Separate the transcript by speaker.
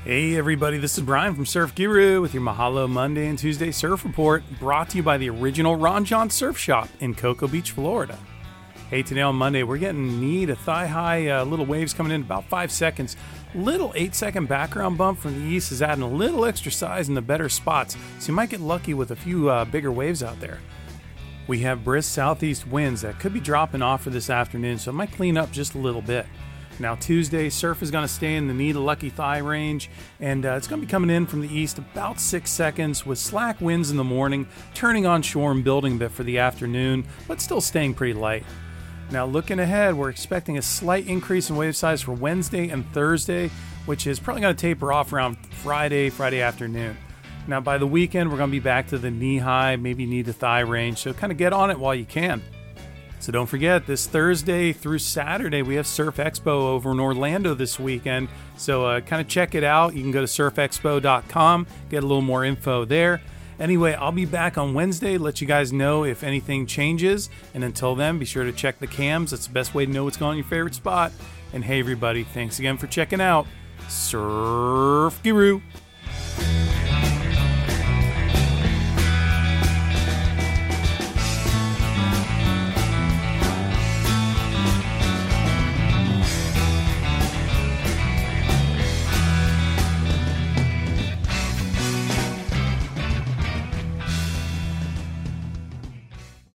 Speaker 1: Hey everybody, this is Brian from Surf Guru with your Mahalo Monday and Tuesday Surf Report, brought to you by the original Ron John Surf Shop in Cocoa Beach, Florida. Hey, today on Monday, we're getting knee to thigh-high little waves coming in about 5 seconds. Little 8-second background bump from the east is adding a little extra size in the better spots, so you might get lucky with a few bigger waves out there. We have brisk southeast winds that could be dropping off for this afternoon, so it might clean up just a little bit. Now Tuesday, surf is going to stay in the knee to lucky thigh range, and it's going to be coming in from the east about 6 seconds with slack winds in the morning, turning on shore and building a bit for the afternoon, but still staying pretty light. Now looking ahead, we're expecting a slight increase in wave size for Wednesday and Thursday, which is probably going to taper off around Friday afternoon. Now by the weekend, we're going to be back to the knee-high, maybe knee-to-thigh range, so kind of get on it while you can. So don't forget, this Thursday through Saturday, we have Surf Expo over in Orlando this weekend. So kind of check it out. You can go to surfexpo.com, get a little more info there. Anyway, I'll be back on Wednesday, let you guys know if anything changes. And until then, be sure to check the cams. That's the best way to know what's going on in your favorite spot. And hey, everybody, thanks again for checking out Surf Guru.